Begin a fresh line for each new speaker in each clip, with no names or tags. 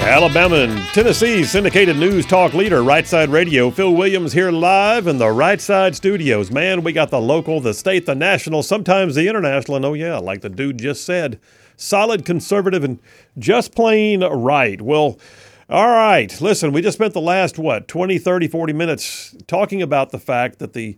Alabama and Tennessee syndicated news talk leader, Right Side Radio. Phil Williams here live in the Right Side studios. Man, we got the local, the state, the national, sometimes the international, and oh yeah, like the dude just said, solid, conservative, and just plain right. Well, all right, listen, we just spent the last, 20, 30, 40 minutes talking about the fact that the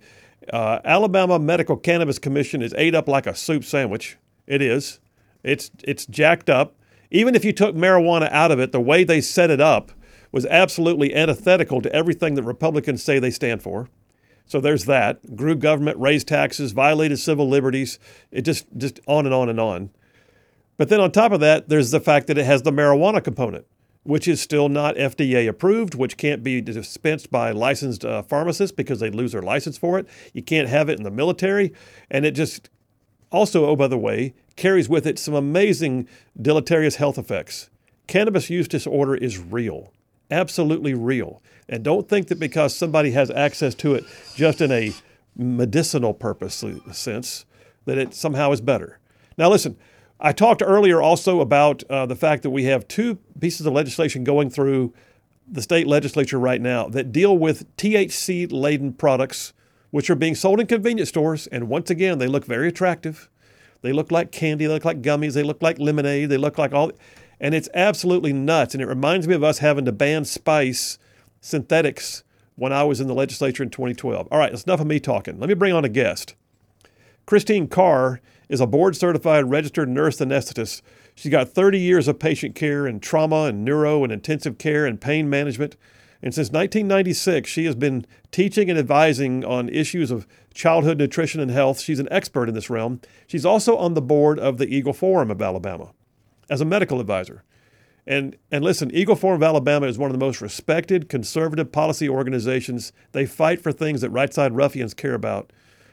Alabama Medical Cannabis Commission is ate up like a soup sandwich. It is. It's jacked up. Even if you took marijuana out of it, the way they set it up was absolutely antithetical to everything that Republicans say they stand for. So there's that. Grew government, raised taxes, violated civil liberties. It just on and on and on. But then on top of that, there's the fact that it has the marijuana component, which is still not FDA approved, which can't be dispensed by licensed pharmacists because they'd lose their license for it. You can't have it in the military. And it just also, oh, by the way, carries with it some amazing deleterious health effects. Cannabis use disorder is real, absolutely real. And don't think that because somebody has access to it just in a medicinal purpose sense, that it somehow is better. Now listen, I talked earlier also about the fact that we have two pieces of legislation going through the state legislature right now that deal with THC-laden products, which are being sold in convenience stores. And once again, they look very attractive. They look like candy, they look like gummies, they look like lemonade, they look like all, and it's absolutely nuts. And it reminds me of us having to ban spice synthetics when I was in the legislature in 2012. All right, that's enough of me talking. Let me bring on a guest. Christine Carr is a board-certified registered nurse anesthetist. She's got 30 years of patient care in trauma and neuro and intensive care and pain management. And since 1996, she has been teaching and advising on issues of childhood nutrition and health. She's an expert in this realm. She's also on the board of the Eagle Forum of Alabama as a medical advisor. And listen, Eagle Forum of Alabama is one of the most respected conservative policy organizations. They fight for things that right side ruffians care about.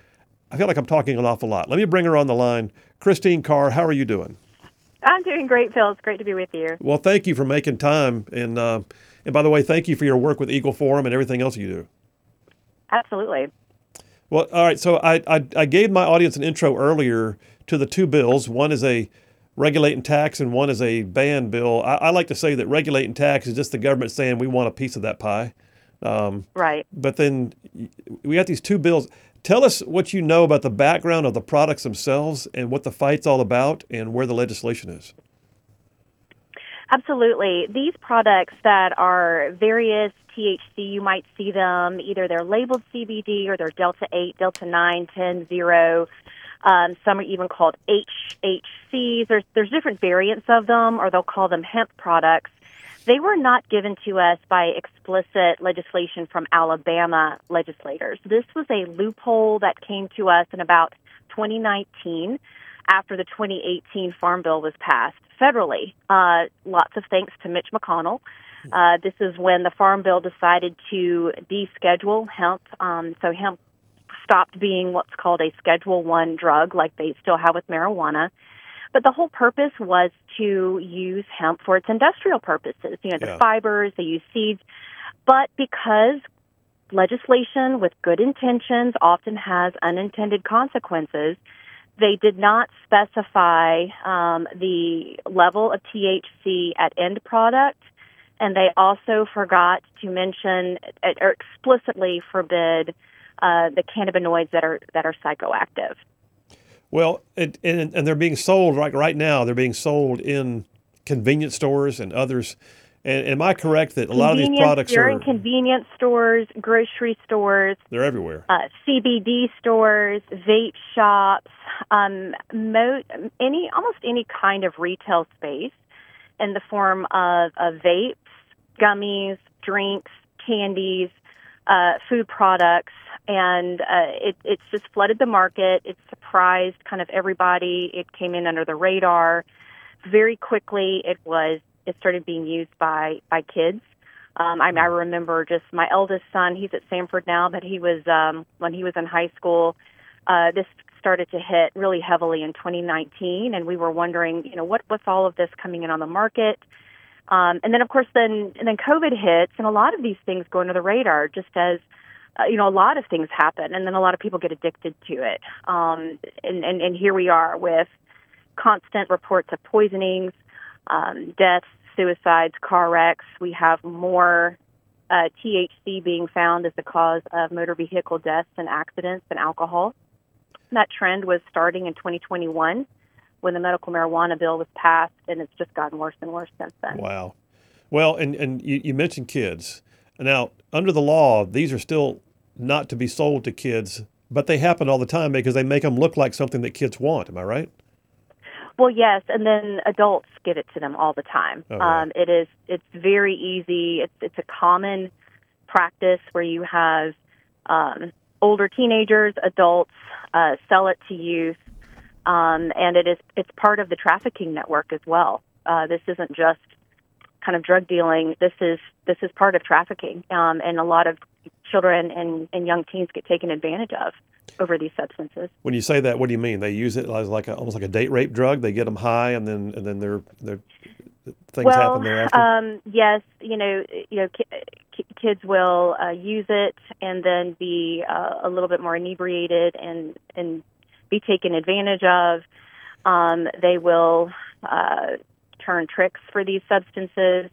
I feel like I'm talking an awful lot. Let me bring her on the line. Christine Carr, how are you doing?
I'm doing great, Phil. It's great to be with you.
Well, thank you for making time. And by the way, thank you for your work with Eagle Forum and everything else you do.
Absolutely.
Well, all right. So I gave my audience an intro earlier to the two bills. One is a regulate and tax, and one is a ban bill. I like to say that regulate and tax is just the government saying we want a piece of that pie.
Right.
But then we got these two bills. Tell us what you know about the background of the products themselves and what the fight's all about and where the legislation is.
Absolutely. These products that are various THC, you might see them, either they're labeled CBD or they're Delta 8, Delta 9, 10, 0. Some are even called HHCs. There's different variants of them, or they'll call them hemp products. They were not given to us by explicit legislation from Alabama legislators. This was a loophole that came to us in about 2019 after the 2018 Farm Bill was passed federally. Lots of thanks to Mitch McConnell. This is when the Farm Bill decided to deschedule hemp. So hemp stopped being what's called a Schedule I drug, like they still have with marijuana. But the whole purpose was to use hemp for its industrial purposes. You know, the fibers, they use seeds. But because legislation with good intentions often has unintended consequences, they did not specify the level of THC at end product, and they also forgot to mention or explicitly forbid the cannabinoids that are psychoactive.
Well, and they're being sold right now. They're being sold in convenience stores and others. And am I correct that a lot of these products
are
are
in convenience stores, grocery stores?
They're everywhere.
CBD stores, vape shops, almost any kind of retail space in the form of vapes, gummies, drinks, candies, food products. And it's just flooded the market. It surprised kind of everybody. It came in under the radar. Very quickly, it started being used by kids. I remember just my eldest son, he's at Samford now, but he was, when he was in high school, this started to hit really heavily in 2019. And we were wondering, what's all of this coming in on the market? And then, of course, then COVID hits, and a lot of these things go under the radar just as, a lot of things happen, and then a lot of people get addicted to it. And here we are with constant reports of poisonings, deaths, suicides, car wrecks. We have more THC being found as the cause of motor vehicle deaths and accidents than alcohol. That trend was starting in 2021 when the medical marijuana bill was passed, and it's just gotten worse and worse since then.
Wow. Well, and you mentioned kids. Now, under the law, these are still not to be sold to kids, but they happen all the time because they make them look like something that kids want. Am I right?
Well, yes, and then adults give it to them all the time.
Oh, yeah.
It's very easy. It's a common practice where you have older teenagers, adults sell it to youth, and it's part of the trafficking network as well. This isn't just kind of drug dealing. This is part of trafficking, and a lot of children and young teens get taken advantage of over these substances.
When you say that, what do you mean? They use it as almost like a date rape drug. They get them high, and then they're things happen thereafter.
Yes, kids will use it and then be a little bit more inebriated and be taken advantage of. They will turn tricks for these substances.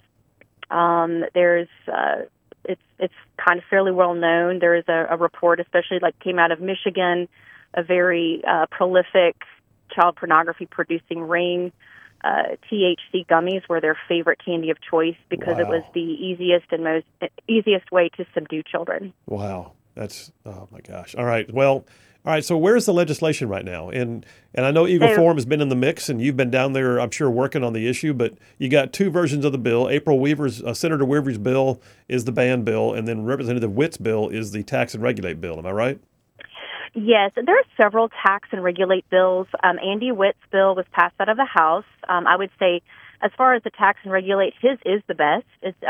It's kind of fairly well known. There is a report, especially came out of Michigan, a very prolific child pornography producing ring. THC gummies were their favorite candy of choice because It was the easiest way to subdue children.
Wow, oh my gosh. All right. So where's the legislation right now? And I know Eagle Forum has been in the mix, and you've been down there, I'm sure, working on the issue. But you got two versions of the bill. Senator Weaver's bill is the ban bill, and then Representative Witt's bill is the tax and regulate bill. Am I right?
Yes, there are several tax and regulate bills. Andy Witt's bill was passed out of the House. I would say, as far as the tax and regulate, his is the best.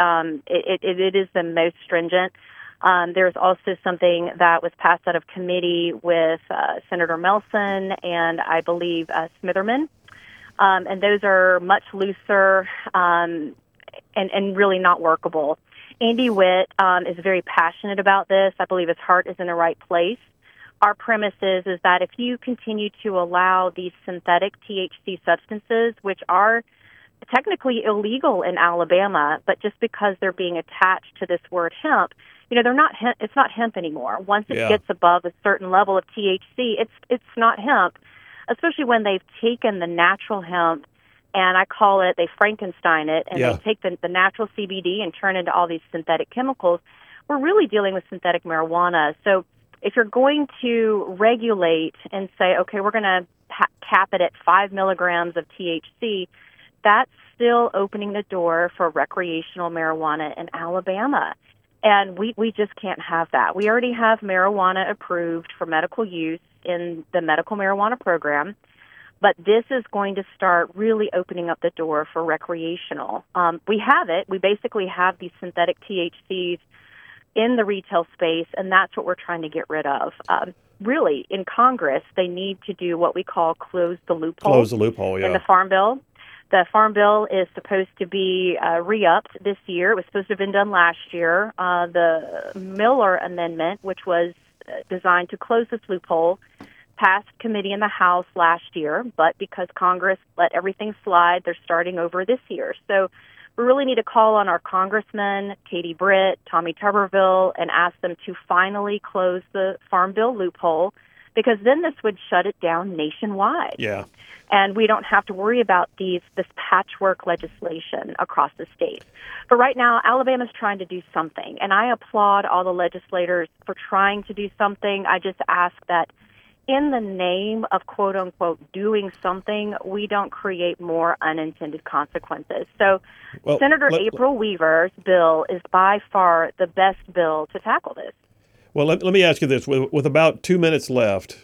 It is the most stringent. There's also something that was passed out of committee with Senator Melson and I believe Smitherman. And those are much looser and really not workable. Andy Witt is very passionate about this. I believe his heart is in the right place. Our premise is that if you continue to allow these synthetic THC substances, which are technically illegal in Alabama, but just because they're being attached to this word hemp, they're not. It's not hemp anymore. Once it gets above a certain level of THC, it's not hemp. Especially when they've taken the natural hemp, and I call it, they Frankenstein it, and they take the natural CBD and turn into all these synthetic chemicals. We're really dealing with synthetic marijuana. So if you're going to regulate and say, okay, we're going to cap it at 5 milligrams of THC, that's still opening the door for recreational marijuana in Alabama. And we just can't have that. We already have marijuana approved for medical use in the medical marijuana program, but this is going to start really opening up the door for recreational. We have it. We basically have these synthetic THCs in the retail space, and that's what we're trying to get rid of. Really, in Congress, they need to do what we call close the loophole.
Close the loophole, yeah.
In the Farm Bill. The Farm Bill is supposed to be re-upped this year. It was supposed to have been done last year. The Miller Amendment, which was designed to close this loophole, passed committee in the House last year, but because Congress let everything slide, they're starting over this year. So we really need to call on our congressmen, Katie Britt, Tommy Tuberville, and ask them to finally close the Farm Bill loophole, because then this would shut it down nationwide.
Yeah.
And we don't have to worry about this patchwork legislation across the state. But right now, Alabama's trying to do something, and I applaud all the legislators for trying to do something. I just ask that in the name of quote-unquote doing something, we don't create more unintended consequences. So Senator April Weaver's bill is by far the best bill to tackle this.
Well, let me ask you this. With about 2 minutes left,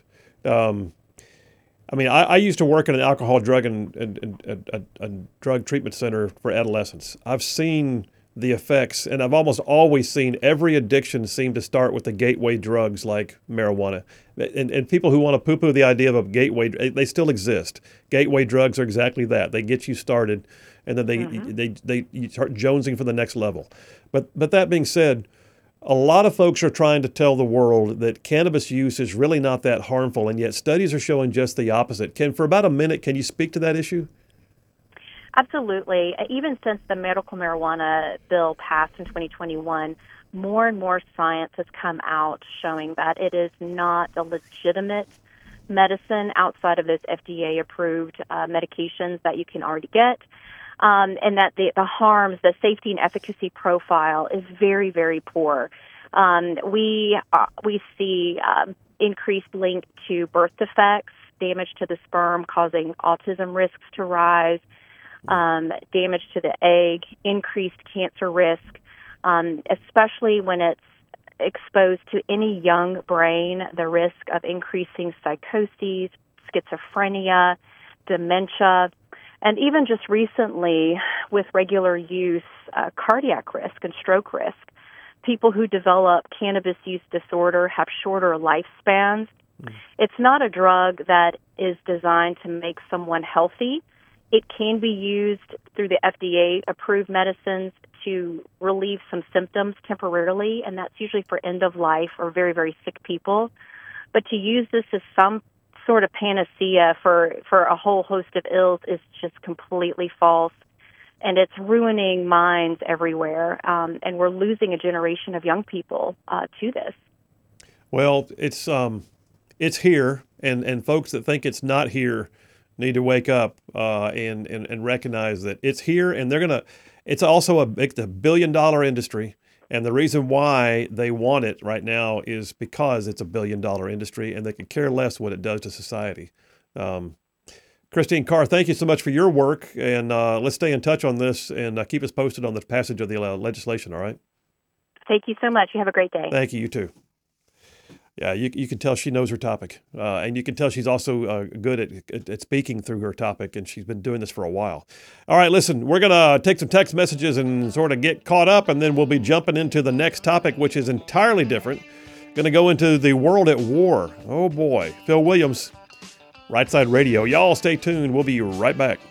I used to work in an alcohol, drug, and drug treatment center for adolescents. I've seen the effects, and I've almost always seen every addiction seem to start with the gateway drugs like marijuana. And people who want to poo-poo the idea of a gateway, they still exist. Gateway drugs are exactly that. They get you started, and then you start jonesing for the next level. But that being said, a lot of folks are trying to tell the world that cannabis use is really not that harmful, and yet studies are showing just the opposite. For about a minute, can you speak to that issue?
Absolutely. Even since the medical marijuana bill passed in 2021, more and more science has come out showing that it is not a legitimate medicine outside of those FDA-approved medications that you can already get, and that the harms, the safety and efficacy profile is very, very poor. We see increased link to birth defects, damage to the sperm causing autism risks to rise, damage to the egg, increased cancer risk, especially when it's exposed to any young brain, the risk of increasing psychoses, schizophrenia, dementia, and even just recently with regular use, cardiac risk and stroke risk. People who develop cannabis use disorder have shorter lifespans. It's not a drug that is designed to make someone healthy. It can be used through the FDA-approved medicines to relieve some symptoms temporarily, and that's usually for end-of-life or very, very sick people. But to use this as some sort of panacea for a whole host of ills is just completely false, and it's ruining minds everywhere, and we're losing a generation of young people to this.
Well, it's here, and folks that think it's not here need to wake up and recognize that it's here, and it's also a billion-dollar industry, and the reason why they want it right now is because it's a billion-dollar industry, and they could care less what it does to society. Christine Carr, thank you so much for your work, and let's stay in touch on this and keep us posted on the passage of the legislation, all right?
Thank you so much. You have a great day.
Thank you. You too. Yeah, you can tell she knows her topic, and you can tell she's also good at speaking through her topic, and she's been doing this for a while. All right, listen, we're going to take some text messages and sort of get caught up, and then we'll be jumping into the next topic, which is entirely different. Going to go into the world at war. Oh, boy. Phil Williams, Right Side Radio. Y'all stay tuned. We'll be right back.